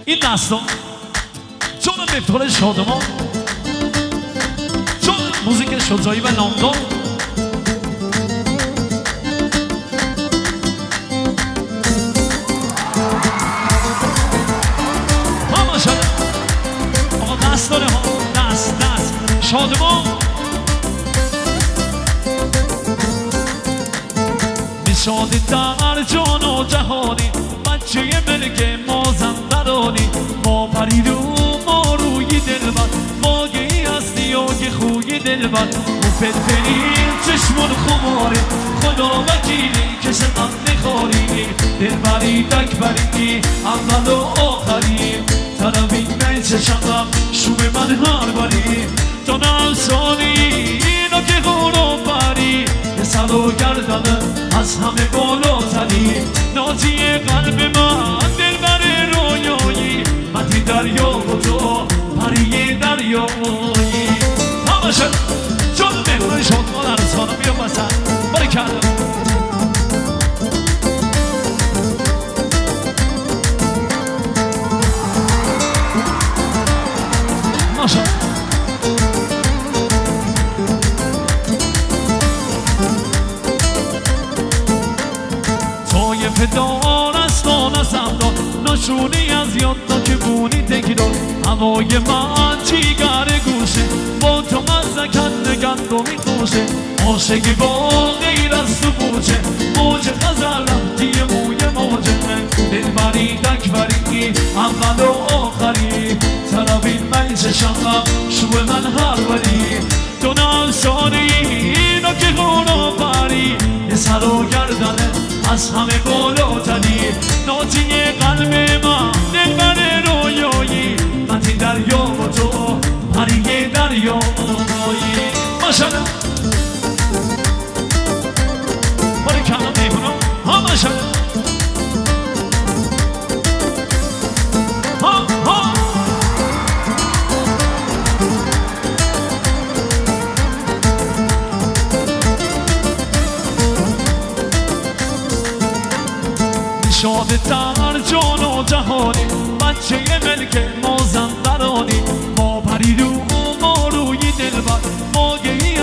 این دستا چون مفتول شادمان، چون موزیک شجاعی و نامدار، همه شده آقا دست داره ها، دست شادمان. نشاده در جان و جهانی، بچه ملک مازندرانی، ما پریدو ما روی دلبر، ما گی هستی و گی خوی دلبر، مفتنی چشمون خماری، خدا وکیلی که شدن نخوری، دلبری تکبری اول و آخری، طرفی من چشمم شوم من هر بری، تو نلسانی اینا که خورو پری، سر و گردن از همه بالاتری، نازی قلب من دلبر رویایی، متی دریا و تو پری دریایی. همه شد چون مهمون شد ما در سانم بیام بسن باری کردم ماشا فدار است آنستم داد، نشونی از یاد تا که بونی تکیدار، هوای من جیگر گوشه، با تو مزدکن نگند و میخوشه، عاشقی با غیر از تو بوچه، موج خزر رفتی موی موجه، دلبری تکبری اول و آخری، طرفین من چشمم شو من هر بری، تو نلسانی اینا که خورا پری، سر و گردنه از همه بالاتری، ناجی قلب من دلبر رویایی، متی دریا و تو پری دریایی. ماشالله باری کردم میکنم ها، ماشالله ها ها. شاده در جان و جهانی، بچه ملک مازندرانی، ما پریدو ما روی دلبر،